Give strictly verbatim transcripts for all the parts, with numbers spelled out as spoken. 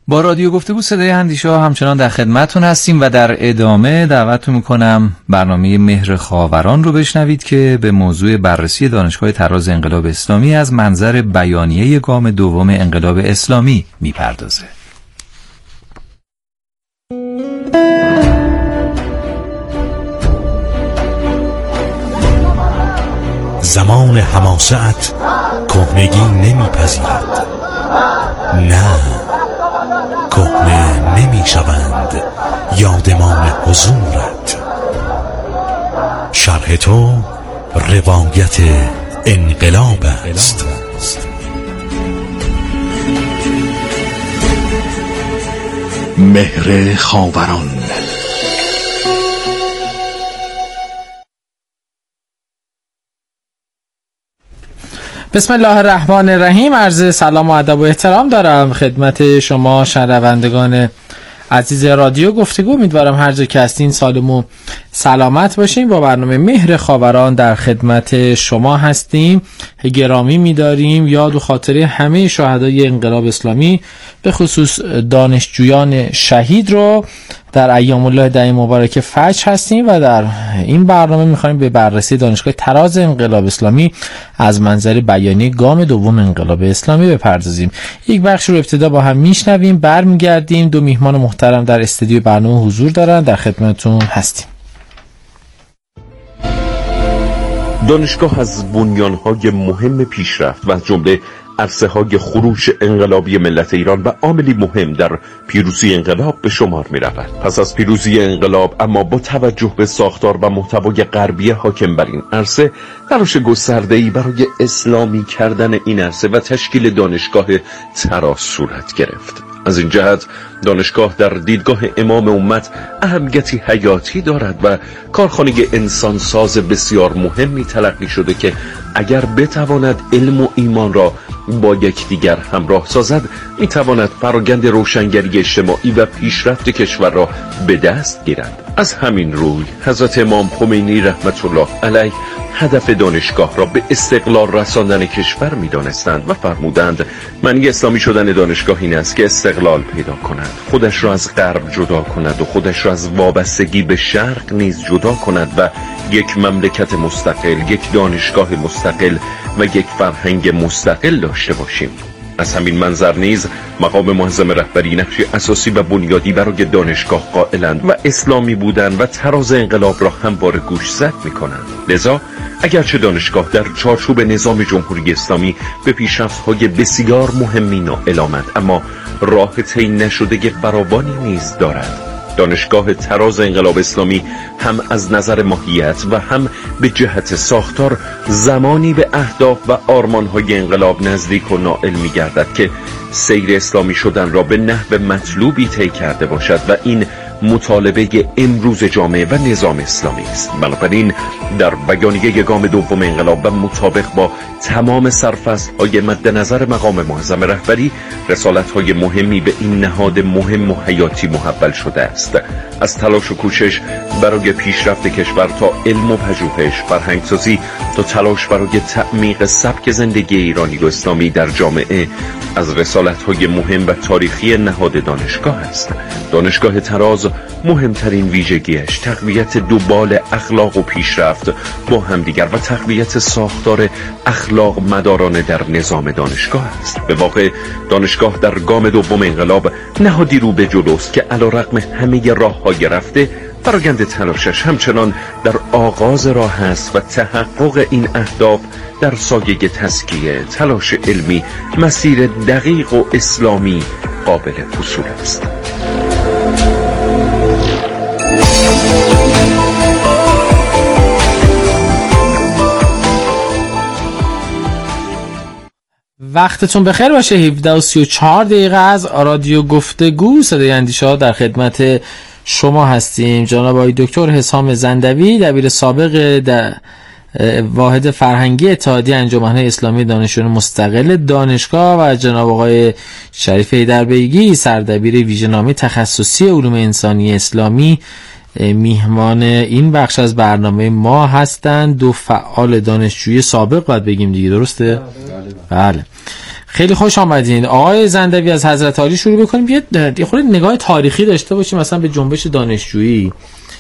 با رادیو گفتگو صدای اندیشه همچنان در خدمتتون هستیم و در ادامه دعوتتون میکنم برنامه مهر خاوران رو بشنوید که به موضوع بررسی دانشگاه طراز انقلاب اسلامی از منظر بیانیه گام دوم انقلاب اسلامی میپردازه. زمان حماست کهنگی نمیپذیرد، نه کهنه نمی شوند یادمان حضورت. شرح تو روایت انقلاب است. مهر خاوران. بسم الله الرحمن الرحیم. عرض سلام و ادب و احترام دارم خدمت شما شنوندگان عزیز رادیو گفتگو. امیدوارم هر جا که هستین سالم و سلامت باشین. با برنامه مهر خاوران در خدمت شما هستیم. گرامی می‌داریم یاد و خاطره همه شهدای انقلاب اسلامی به خصوص دانشجویان شهید رو در ایام الله دهه مبارک فجر هستیم و در این برنامه می‌خوایم به بررسی دانشگاه طراز انقلاب اسلامی از منظر بیانیه گام دوم انقلاب اسلامی بپردازیم. یک بخش رو ابتدا با هم میشنویم، برمیگردیم. دو میهمان محترم در استودیو برنامه حضور دارن، در خدمتتون هستیم. دانشگاه از بنیان‌های مهم پیشرفت و از جمله عرصه‌های خروش انقلابی ملت ایران و عاملی مهم در پیروزی انقلاب به شمار می‌رود. پس از پیروزی انقلاب اما با توجه به ساختار و محتوای غربی حاکم بر این عرصه، تلاش گسترده‌ای برای اسلامی کردن این عرصه و تشکیل دانشگاه طراز صورت گرفت. از این جهت دانشگاه در دیدگاه امام امت اهمیتی حیاتی دارد و کارخانه انسانساز بسیار مهمی تلقی شده که اگر بتواند علم و ایمان را با یکدیگر همراه سازد، میتواند فرآیند روشنگری اجتماعی و پیشرفت کشور را به دست گیرد. از همین روی حضرت امام خمینی رحمت الله علیه هدف دانشگاه را به استقلال رساندن کشور می‌دانستند و فرمودند معنی اسلامی شدن دانشگاه این است که استقلال پیدا کند، خودش را از غرب جدا کند و خودش را از وابستگی به شرق نیز جدا کند و یک مملکت مستقل، یک دانشگاه مستقل و یک فرهنگ مستقل داشته باشیم. از همین منظر نیز مقام معظم رهبری نقشی اساسی و بنیادی برای دانشگاه قائلند و اسلامی بودن و طراز انقلاب را همواره گوشزد می‌کنند. لذا اگرچه دانشگاه در چارچوب نظام جمهوری اسلامی به پیشرفت‌های بسیار مهمی نائل آمد، اما راه طی نشده فراوانی نیز دارد. دانشگاه طراز انقلاب اسلامی هم از نظر ماهیت و هم به جهت ساختار زمانی به اهداف و آرمان‌های انقلاب نزدیک و نائل می‌گردد که سیر اسلامی شدن را به نحو مطلوبی طی کرده باشد و این مطالبه امروز جامعه و نظام اسلامی است. بنابراین در بیانیه گام دوم انقلاب و مطابق با تمام سرفصل‌های مد نظر مقام معظم رهبری، رسالت‌های مهمی به این نهاد مهم و حیاتی محول شده است. از تلاش و کوشش برای پیشرفت کشور تا علم و پژوهش، فرهنگسازی تا تلاش برای تعمیق سبک زندگی ایرانی و اسلامی در جامعه، از رسالت‌های مهم و تاریخی نهاد دانشگاه است. دانشگاه طراز مهمترین ویژگیش تقویت دوبال اخلاق و پیشرفت با همدیگر و تقویت ساختار اخلاق مدارانه در نظام دانشگاه است. به واقع دانشگاه در گام دوم انقلاب نهادی رو به جلوست که علیرغم همه راه‌های رفته، فرآیند تلاشش همچنان در آغاز راه است و تحقق این اهداف در سایه تزکیه، تلاش علمی، مسیر دقیق و اسلامی قابل حصول است. وقتتون بخیر باشه. هفده و سی و چهار دقیقه از رادیو گفتگو صدای اندیشه ها در خدمت شما هستیم. جناب آقای دکتر حسام زندوی، دبیر سابق در واحد فرهنگی اتحادیه انجمن‌های اسلامی دانشجویان مستقل دانشگاه و جناب آقای شریف حیدربیگی، سردبیر ویژه‌نامه تخصصی علوم انسانی اسلامی، میهمان این بخش از برنامه ما هستند. دو فعال دانشجوی سابق باید بگیم دیگه، درسته؟ بله. بله. خیلی خوش آمدین. آقای زندوی از حضرت عالی شروع بکنیم، یه خورده نگاه تاریخی داشته باشیم مثلا به جنبش دانشجویی.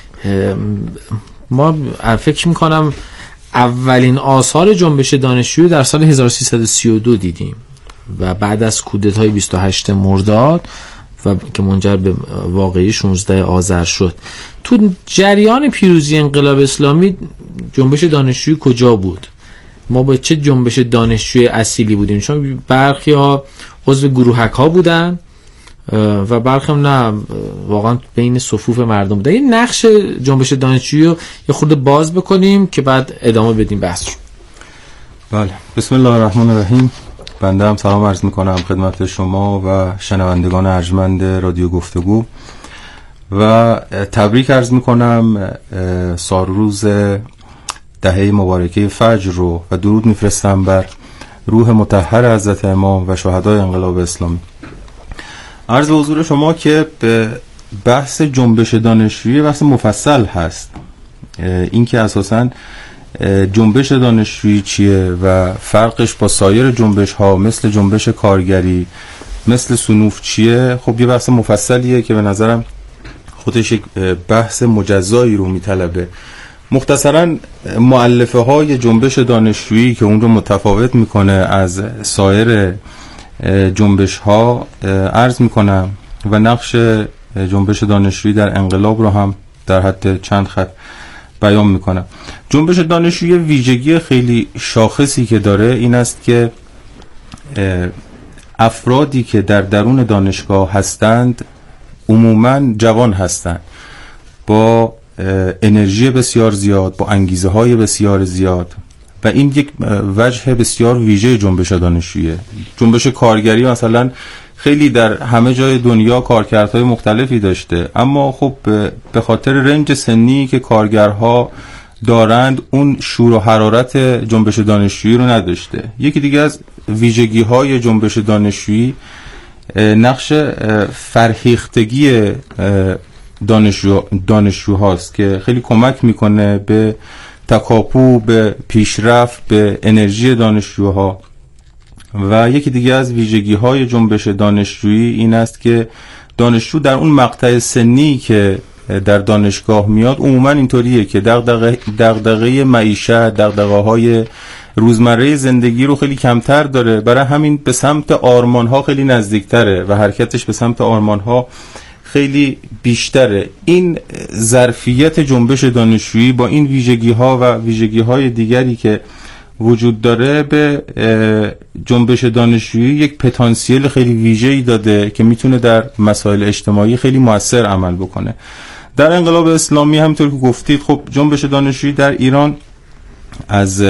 ما فکر میکنم اولین آثار جنبش دانشجویی در سال هزار و سیصد و سی و دو دیدیم و بعد از کودتای بیست و هشتم مرداد و که منجر به واقعی شانزدهم آذر شد. تو جریان پیروزی انقلاب اسلامی جنبش دانشجویی کجا بود؟ ما با چه جنبش دانشجویی اصیلی بودیم؟ چون برخی ها عضو گروهک ها بودن و برخی هم نه، واقعا بین صفوف مردم بودن. این نقش جنبش دانشجویی رو یه خورده باز بکنیم که بعد ادامه بدیم بحث رو. بله، بسم الله الرحمن الرحیم. بنده هم سلام عرض میکنم خدمت شما و شنوندگان ارجمند رادیو گفتگو و تبریک عرض میکنم سالروز دهه مبارکه فجر رو و درود میفرستم بر روح مطهر حضرت امام و شهدای انقلاب اسلامی. عرض به حضور شما که به بحث جنبش دانشجویی بحث مفصل هست. این که اساساً جنبش دانشجویی چیه و فرقش با سایر جنبش ها مثل جنبش کارگری، مثل صنوف چیه، خب یه بحث مفصلیه که به نظرم خودش یک بحث مجزایی رو میطلبه. مختصراً مؤلفه های جنبش دانشجویی که اون رو متفاوت میکنه از سایر جنبش ها عرض میکنم و نقش جنبش دانشجویی در انقلاب رو هم در حد چند خط بیان میکنم. جنبش دانشجویی ویژگی خیلی شاخصی که داره این است که افرادی که در درون دانشگاه هستند عموماً جوان هستند، با انرژی بسیار زیاد، با انگیزه های بسیار زیاد و این یک وجه بسیار ویژه جنبش دانشجوییه. جنبش کارگری مثلا خیلی در همه جای دنیا کارکردهای مختلفی داشته، اما خب به خاطر رنج سنی که کارگرها دارند اون شور و حرارت جنبش دانشجویی رو نداشته. یکی دیگه از ویژگی های جنبش دانشجویی نقش فرهیختگی دانشجو دانشجوهاست که خیلی کمک میکنه به تکاپو، به پیشرفت، به انرژی دانشجوها. و یکی دیگه از ویژگی های جنبش دانشجویی این است که دانشجو در اون مقطع سنی که در دانشگاه میاد عموما اینطوریه که دغدغه دغدغه معیشت، دغدغه‌های روزمره زندگی رو خیلی کمتر داره، برای همین به سمت آرمان‌ها خیلی نزدیکتره و حرکتش به سمت آرمان‌ها خیلی بیشتره. این ظرفیت جنبش دانشجویی با این ویژگی‌ها و ویژگی‌های دیگری که وجود داره به جنبش دانشجویی یک پتانسیل خیلی ویژه‌ای داده که میتونه در مسائل اجتماعی خیلی مؤثر عمل بکنه. در انقلاب اسلامی همونطور که گفتید خب جنبش دانشجویی در ایران از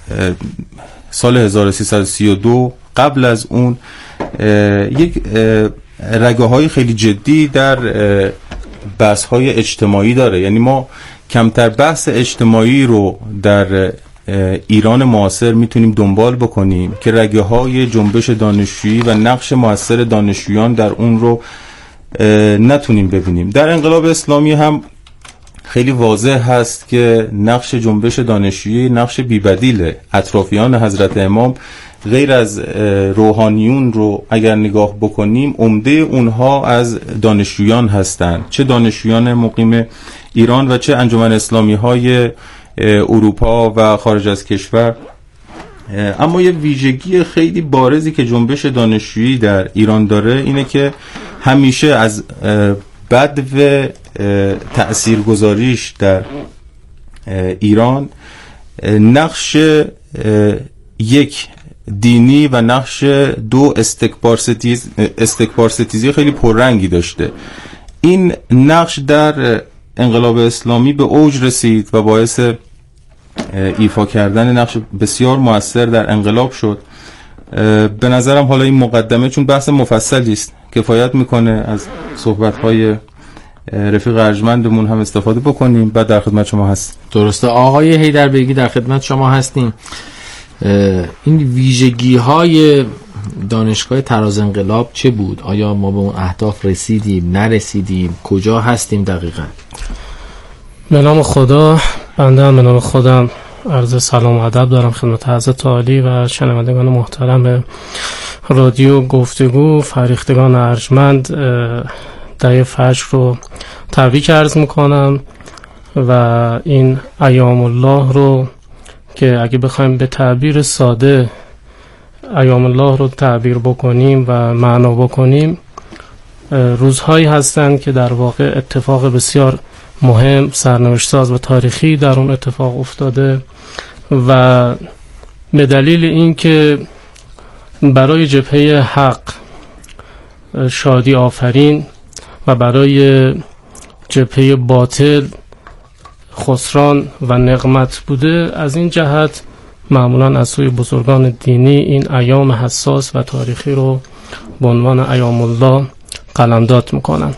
سال هزار و سیصد و سی و دو قبل از اون یک رگه های خیلی جدی در بحث های اجتماعی داره. یعنی ما کمتر بحث اجتماعی رو در ایران معاصر میتونیم دنبال بکنیم که رگه های جنبش دانشجویی و نقش مؤثر دانشجویان در اون رو نتونیم ببینیم. در انقلاب اسلامی هم خیلی واضح هست که نقش جنبش دانشجویی نقش بی‌بدیله. اطرافیان حضرت امام غیر از روحانیون رو اگر نگاه بکنیم عمده اونها از دانشجویان هستند، چه دانشجویان مقیم ایران و چه انجمن اسلامی های اروپا و خارج از کشور. اما یه ویژگی خیلی بارزی که جنبش دانشجویی در ایران داره اینه که همیشه از بدو تأثیرگذاریش در ایران نقش یک دینی و نقش دو استکبار ستیز استکبار ستیزی خیلی پررنگی داشته. این نقش در انقلاب اسلامی به اوج رسید و باعث ایفا کردن نقش بسیار مؤثر در انقلاب شد. به نظرم حالا این مقدمه چون بحث مفصلی است کفایت میکنه از صحبت‌های رفیق ارجمندمون هم استفاده بکنیم، بعد در خدمت شما هست. درسته آقای حیدربیگی، در خدمت شما هستیم. این ویژگی‌های دانشگاه طراز انقلاب چه بود؟ آیا ما به اون اهداف رسیدیم، نرسیدیم، کجا هستیم دقیقاً؟ به نام خدا، بنده هم به نام خودم عرض سلام و ادب دارم خدمت حضرت عالی و شنوندگان محترم رادیو گفتگو فریختگان ارجمند دعای فجر رو تبریک عرض میکنم و این ایام الله رو که اگه بخوایم به تعبیر ساده ایام الله رو تعبیر بکنیم و معنا بکنیم، روزهایی هستند که در واقع اتفاق بسیار مهم، سرنوشت ساز و تاریخی در اون اتفاق افتاده و به دلیل این که برای جبهه حق شادی آفرین و برای جبهه باطل خسران و نقمت بوده، از این جهت معمولا از سوی بزرگان دینی این ایام حساس و تاریخی رو به عنوان ایام الله قلمداد میکنن.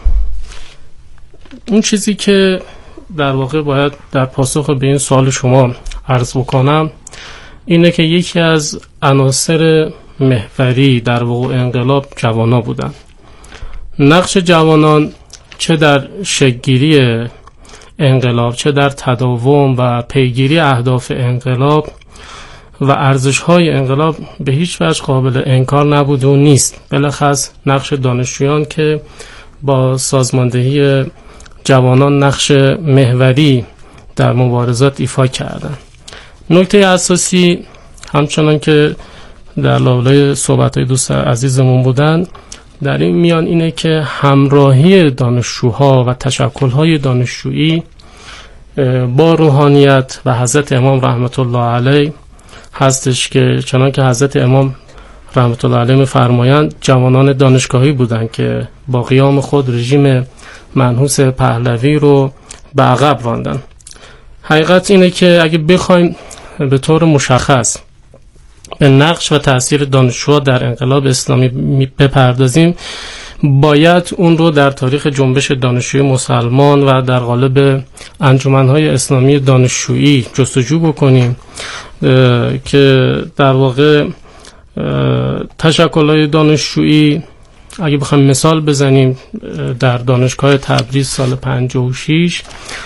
اون چیزی که در واقع باید در پاسخ به این سوال شما عرض بکنم اینه که یکی از عناصر محوری در وقوع انقلاب جوانان بودن. نقش جوانان چه در شکل‌گیری انقلاب، چه در تداوم و پیگیری اهداف انقلاب و ارزش‌های انقلاب به هیچ وجه قابل انکار نبود و نیست. بالاخص نقش دانشجویان که با سازماندهی جوانان نقش محوری در مبارزات ایفا کردند. نکته اساسی همچنان که در لابلای صحبت‌های دوست عزیزمون بودن در این میان اینه که همراهی دانشجوها و تشکل‌های دانشجویی با روحانیت و حضرت امام رحمت الله علیه هستش که چنان که حضرت امام رحمت الله علیه می‌فرمایند جوانان دانشگاهی بودند که با قیام خود رژیم منحوس پهلوی رو به عقب راندن. حقیقت اینه که اگه بخوایم به طور مشخص به نقش و تأثیر دانشجوها در انقلاب اسلامی بپردازیم، باید اون رو در تاریخ جنبش دانشجوی مسلمان و در قالب انجمن‌های اسلامی دانشجویی جستجو بکنیم که در واقع تشکل‌های دانشجویی اگه بخوایم مثال بزنیم در دانشگاه تبریز سال پنجاه و شش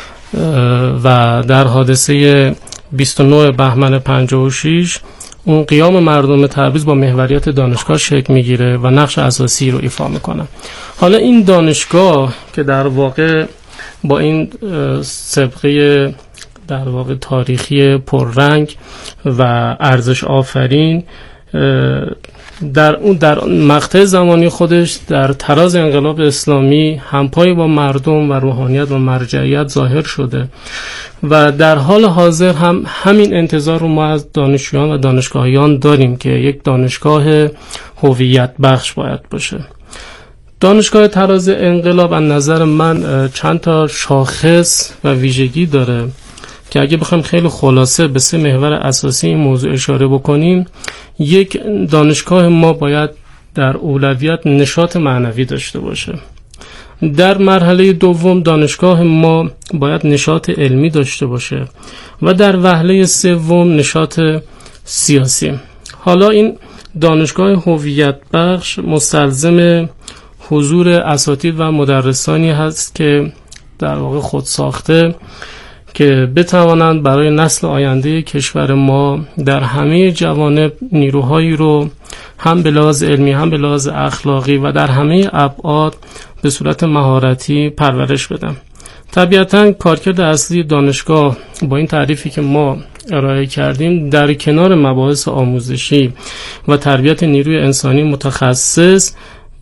و در حادثه بیست و نه بهمن پنجاه و شش اون قیام مردم تبریز با محوریت دانشگاه شکل میگیره و نقش اساسی رو ایفا میکنه. حالا این دانشگاه که در واقع با این سابقه در واقع تاریخی پررنگ و ارزش آفرین در اون در مقطع زمانی خودش در تراز انقلاب اسلامی همپای با مردم و روحانیت و مرجعیت ظاهر شده و در حال حاضر هم همین انتظار رو ما از دانشجویان و دانشگاهیان داریم که یک دانشگاه هویت بخش باید باشه. دانشگاه تراز انقلاب از نظر من چند تا شاخص و ویژگی داره که اگه بخوایم خیلی خلاصه به سه محور اساسی این موضوع اشاره بکنیم، یک، دانشگاه ما باید در اولویت نشاط معنوی داشته باشه. در مرحله دوم دانشگاه ما باید نشاط علمی داشته باشه و در وهله سوم نشاط سیاسی. حالا این دانشگاه هویت بخش مستلزم حضور اساتید و مدرسانی هست که در واقع خود ساخته که بتوانند برای نسل آینده کشور ما در همه جوانب نیروهایی رو هم به لحاظ علمی هم به لحاظ اخلاقی و در همه ابعاد به صورت مهارتی پرورش بدن. طبیعتاً کارکرد اصلی دانشگاه با این تعریفی که ما ارائه کردیم در کنار مباحث آموزشی و تربیت نیروی انسانی متخصص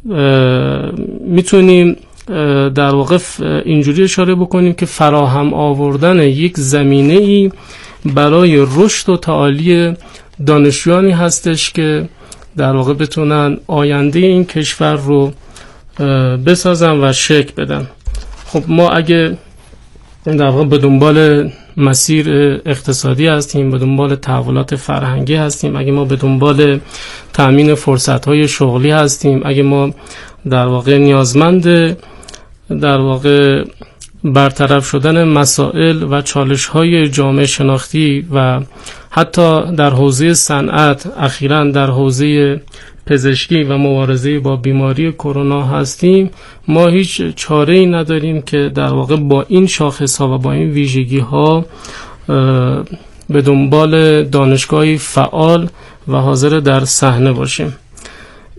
میتونیم در واقع اینجوری اشاره بکنیم که فراهم آوردن یک زمینه‌ای برای رشد و تعالی دانشجویانی هستش که در واقع بتونن آینده این کشور رو بسازن و شکل بدن. خب ما اگه در واقع به دنبال مسیر اقتصادی هستیم، به دنبال تحولات فرهنگی هستیم، اگه ما به دنبال تامین فرصت‌های شغلی هستیم، اگه ما در واقع نیازمند در واقع برطرف شدن مسائل و چالش‌های جامعه شناختی و حتی در حوزه صنعت، اخیراً در حوزه پزشکی و مبارزه با بیماری کرونا هستیم، ما هیچ چاره‌ای نداریم که در واقع با این شاخص‌ها و با این ویژگی‌ها به دنبال دانشگاهی فعال و حاضر در صحنه باشیم.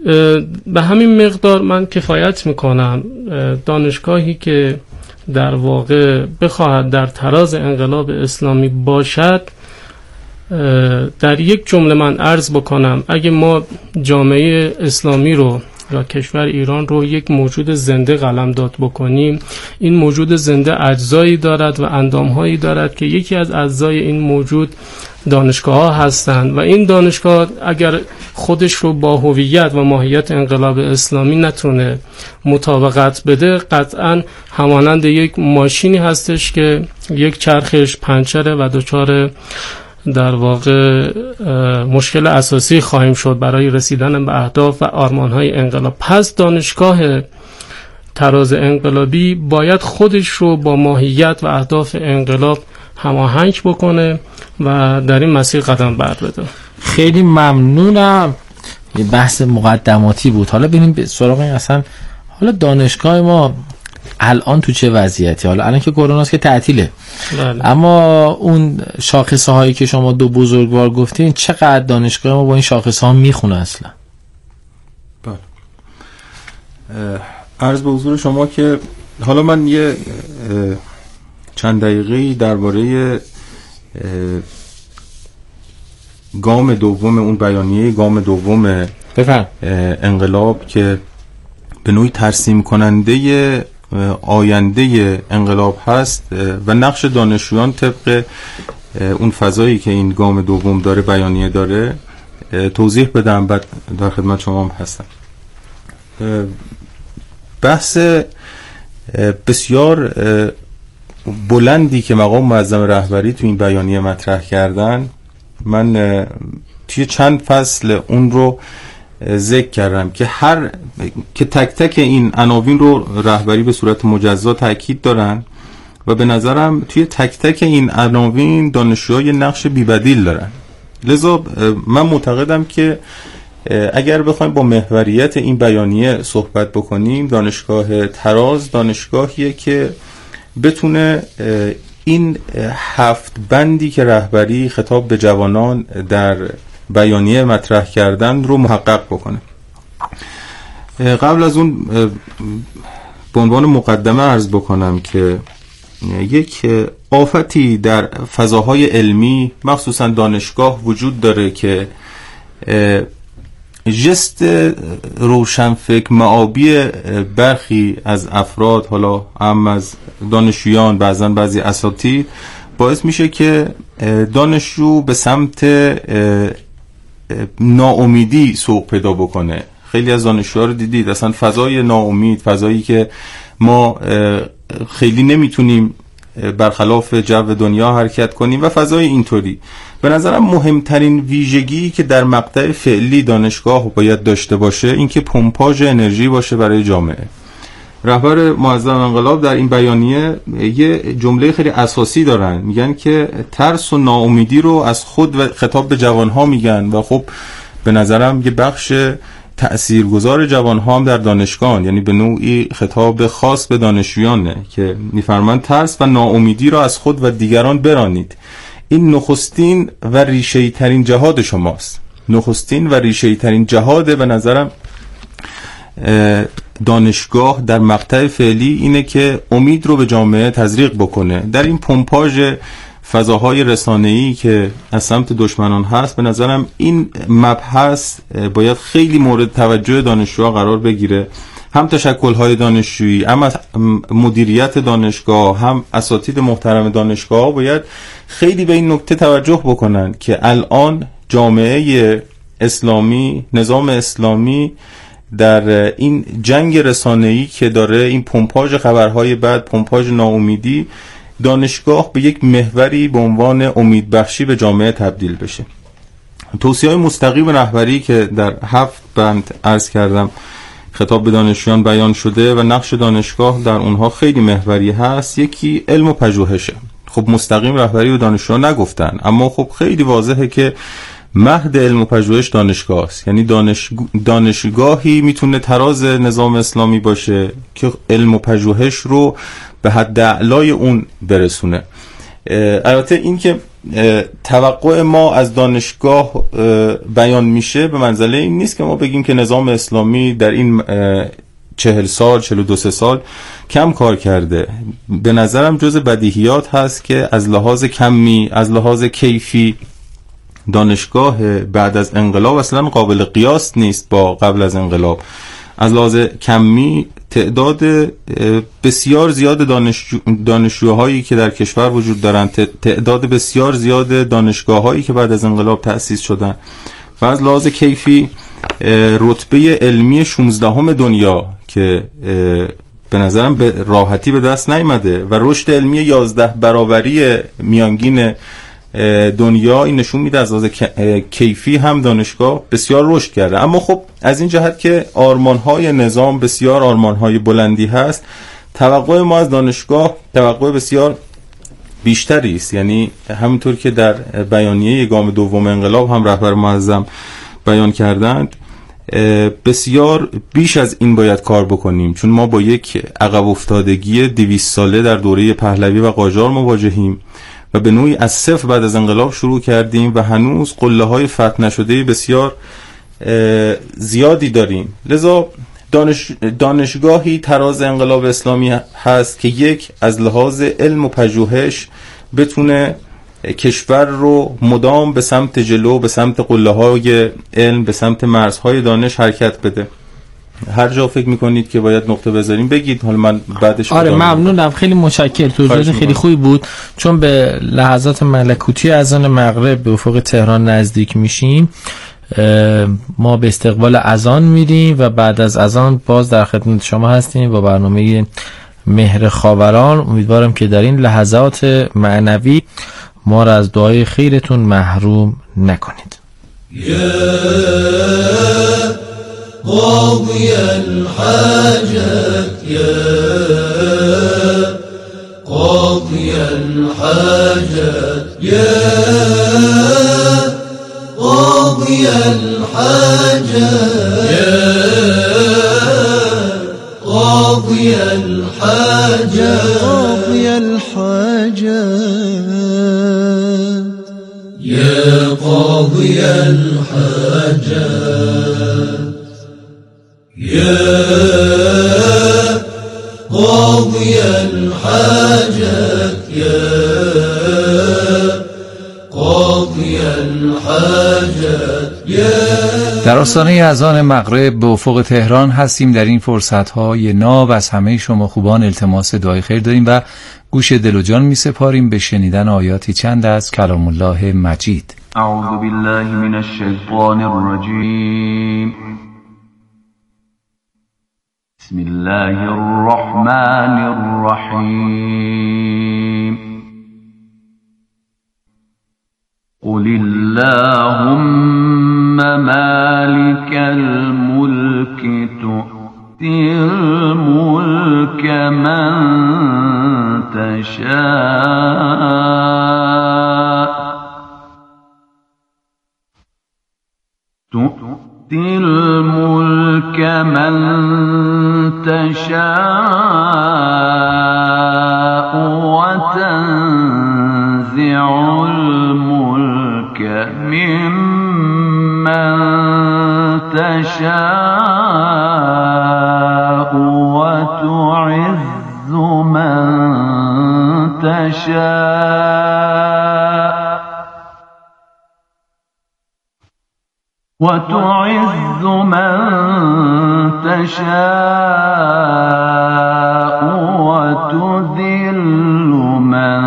به همین مقدار من کفایت میکنم. دانشگاهی که در واقع بخواهد در تراز انقلاب اسلامی باشد، در یک جمله من عرض بکنم اگه ما جامعه اسلامی رو یا کشور ایران رو یک موجود زنده قلمداد بکنیم، این موجود زنده اجزایی دارد و اندامهایی دارد که یکی از اجزای این موجود دانشگاه ها هستند و این دانشگاه اگر خودش رو با هویت و ماهیت انقلاب اسلامی نتونه مطابقت بده، قطعا همانند یک ماشینی هستش که یک چرخش پنچره و دچار در واقع مشکل اساسی خواهیم شد برای رسیدن به اهداف و آرمان‌های انقلاب. پس دانشگاه تراز انقلابی باید خودش رو با ماهیت و اهداف انقلاب هماهنگ بکنه و در این مسیر قدم برداره. خیلی ممنونم. یه بحث مقدماتی بود. حالا بریم به سراغ این اصلا حالا دانشگاه ما الان تو چه وضعیتی؟ حالا الان که کروناست که تعطیله، بله. اما اون شاخصه هایی که شما دو بزرگوار گفتین، چقدر دانشگاه ما با این شاخصه ها میخونه اصلا؟ بله. عرض به حضور شما که حالا من یه چند دقیقه درباره گام دوم اون بیانیه گام دوم انقلاب که به نوعی ترسیم کننده آینده انقلاب هست و نقش دانشجویان طبق اون فضایی که این گام دوم داره بیانیه داره توضیح بدم، بعد در خدمت شما هم هستم. بحث بسیار بلندی که مقام معظم رهبری تو این بیانیه مطرح کردن، من توی چند فصل اون رو ذکر کردم که هر که تک تک این عناوین رو رهبری به صورت مجزا تاکید دارن و به نظرم توی تک تک این عناوین دانشجوها یه نقش بی‌بدیل دارن. لذا من معتقدم که اگر بخوایم با محوریت این بیانیه صحبت بکنیم، دانشگاه تراز دانشگاهیه که بتونه این هفت بندی که رهبری خطاب به جوانان در بیانیه مطرح کردن رو محقق بکنه. قبل از اون به عنوان مقدمه عرض بکنم که یک آفتی در فضاهای علمی مخصوصا دانشگاه وجود داره که جست روشنفکر معابی برخی از افراد، حالا هم از دانشجویان، بعضا بعضی اساتید، باعث میشه که دانشجو به سمت ناامیدی سوق پیدا بکنه. خیلی از دانشجوها رو دیدید اصلا فضای ناامید، فضایی که ما خیلی نمیتونیم برخلاف جو دنیا حرکت کنیم و فضای اینطوری. به نظرم مهمترین ویژگی که در مقطع فعلی دانشگاه باید داشته باشه این که پمپاژ انرژی باشه برای جامعه. رهبر معظم انقلاب در این بیانیه یه جمله خیلی اساسی دارن، میگن که ترس و ناامیدی رو از خود و خطاب به جوانها میگن و خب به نظرم یه بخش تأثیرگذار جوانها هم در دانشگاه، یعنی به نوعی خطاب خاص به دانشجویانه که میفرمایند ترس و ناامیدی را از خود و دیگران برانید. این نخستین و ریشه‌ای ترین جهاد شماست. نخستین و ریشه‌ای ترین جهاد به نظرم دانشگاه در مقطع فعلی اینه که امید رو به جامعه تزریق بکنه. در این پمپاژ فضاهای رسانه‌ای که از سمت دشمنان هست، به نظرم این مبحث باید خیلی مورد توجه دانشجوها قرار بگیره. هم تشکل‌های دانشجویی، هم مدیریت دانشگاه، هم اساتید محترم دانشگاه باید خیلی به این نکته توجه بکنن که الان جامعه اسلامی، نظام اسلامی در این جنگ رسانه‌ای که داره، این پمپاژ خبرهای بد، پمپاژ ناامیدی، دانشگاه به یک محوری به عنوان امیدبخشی به جامعه تبدیل بشه. توصیه‌های مستقیم رهبری که در هفت بند عرض کردم خطاب به دانشجویان بیان شده و نقش دانشگاه در اونها خیلی محوری هست. یکی علم و پژوهشه. خب مستقیم رهبری و دانشجویان نگفتن، اما خب خیلی واضحه که مهد علم و پژوهش دانشگاه است. یعنی دانش... دانشگاهی میتونه تراز نظام اسلامی باشه که علم و پژوهش رو به حد اعلای اون برسونه. البته این که توقع ما از دانشگاه بیان میشه به منزله این نیست که ما بگیم که نظام اسلامی در این چهل سال چهل و دو سال کم کار کرده. به نظرم جز بدیهیات هست که از لحاظ کمی، از لحاظ کیفی دانشگاه بعد از انقلاب اصلا قابل قیاس نیست با قبل از انقلاب. از لحاظ کمی تعداد بسیار زیاد دانشجو دانشجوهایی که در کشور وجود دارند، تعداد بسیار زیاد دانشگاهایی که بعد از انقلاب تأسیس شدن و از لحاظ کیفی رتبه علمی شانزدهم دنیا که به نظرم به راحتی به دست نیامده و رشد علمی یازده برابری میانگین دنیا، این نشون میده از لحاظ کیفی هم دانشگاه بسیار رشد کرده. اما خب از این جهت که آرمانهای نظام بسیار آرمانهای بلندی هست، توقع ما از دانشگاه توقع بسیار بیشتری است. یعنی همونطور که در بیانیه گام دوم انقلاب هم رهبر معظم بیان کردند، بسیار بیش از این باید کار بکنیم، چون ما با یک عقب افتادگی دویست ساله در دوره پهلوی و قاجار مواجهیم و به نوعی از صفر بعد از انقلاب شروع کردیم و هنوز قله های فتح نشده بسیار زیادی داریم. لذا دانش دانشگاهی تراز انقلاب اسلامی هست که یک از لحاظ علم و پژوهش بتونه کشور رو مدام به سمت جلو، به سمت قله های علم، به سمت مرزهای دانش حرکت بده. هر جا فکر میکنید که باید نقطه بذاریم بگید، حالا من بعدش آره ممنونم، خیلی متشکرم، توضیحات خیلی خوبی بود. چون به لحظات ملکوتی اذان مغرب به افق تهران نزدیک میشیم، ما به استقبال اذان میریم و بعد از اذان باز در خدمت شما هستیم با برنامه مهر خاوران. امیدوارم که در این لحظات معنوی ما را از دعای خیرتون محروم نکنید. قاضي الحاجات يا قاضي الحاجات يا قاضي الحاجات يا قاضي الحاجات قاضي الحاجات يا قاضي الحاجات يا قاضي الحاجات يا قاضي الحاجات يا. در آستانه اذان مغرب به افق تهران هستیم. در این فرصت‌های ناب از همه شما خوبان التماس دعای خیر داریم و گوش دل و جان می‌سپاریم به شنیدن آیاتی چند از کلام الله مجید. اعوذ بالله من الشیطان الرجیم. بسم الله الرحمن الرحیم. قل اللهم مالك الملك تؤتي الملك من تشاء تؤتي الملك من تشاء وتنزع الملك ممن تشاء وتعز من تشاء وتعز من تشاء وتذل من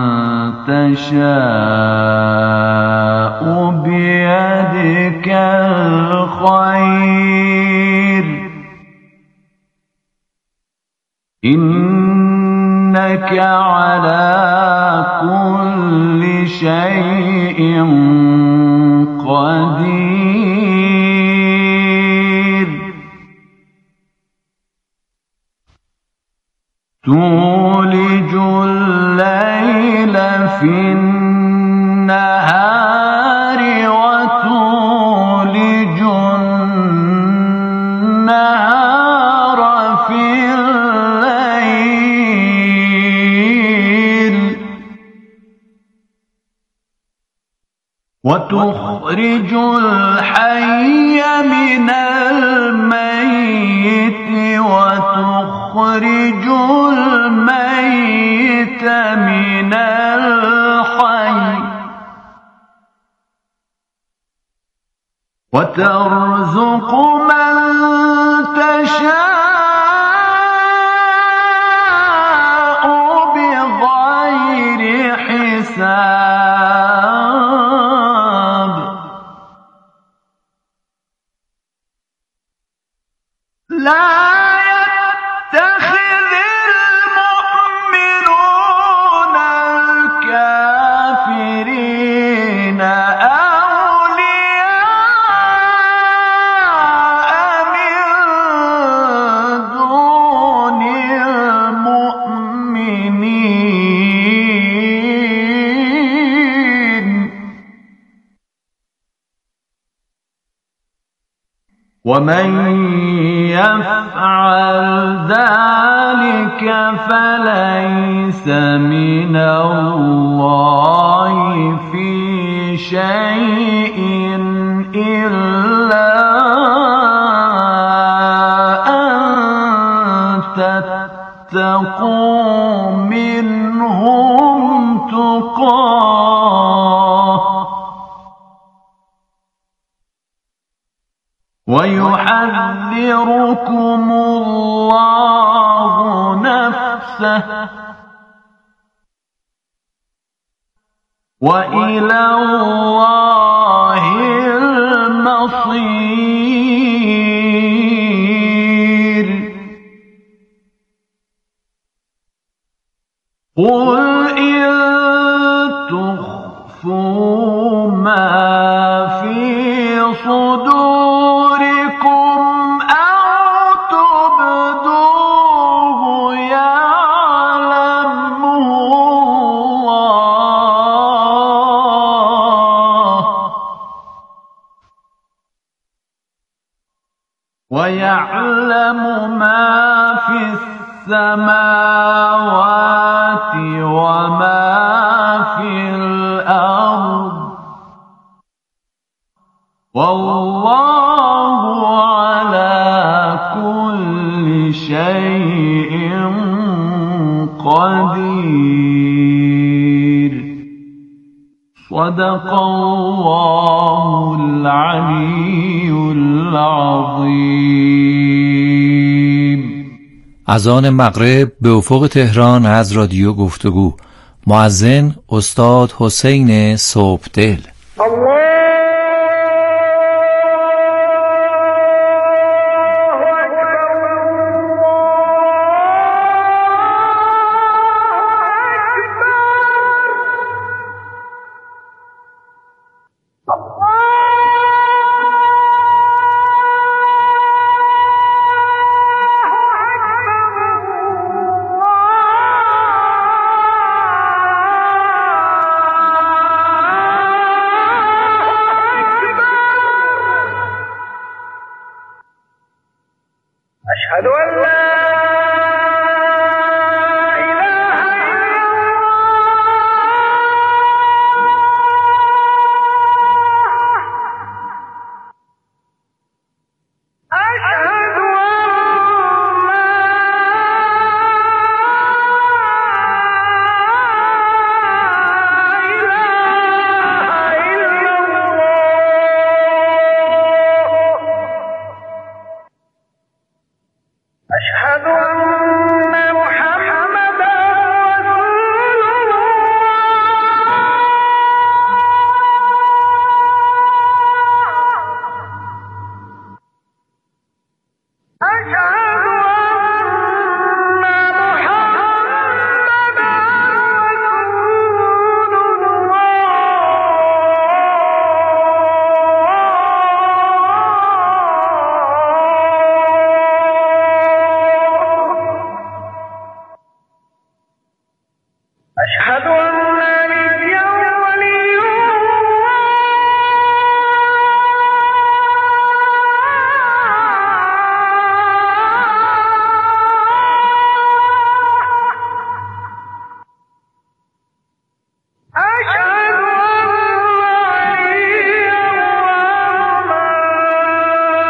تشاء بيدك الخير إنك على كل شيء قدير تولج الليل في النهار وتولج النهار في الليل وتخرج الحي من الميت وتخرج الميت من الحي وترزق من تشاء بغير حساب لا يتخذ المؤمنون الكافرين أولياء من دون المؤمنين ومن يفعل ذلك فليس من الله في شيء إلا أن تتقوا منهم تقاه ويحذركم الله نفسه وإلى الله المصير قل إن تخفوا ما في صدوركم أو تبدوه يعلمه الله ويعلم ما في السماوات وما في الأرض والله على كل شيء قدير صدق الله العلي العظيم. اذان مغرب به افق تهران از رادیو گفتگو. مؤذن استاد حسین صبحدل. أشهد أن لا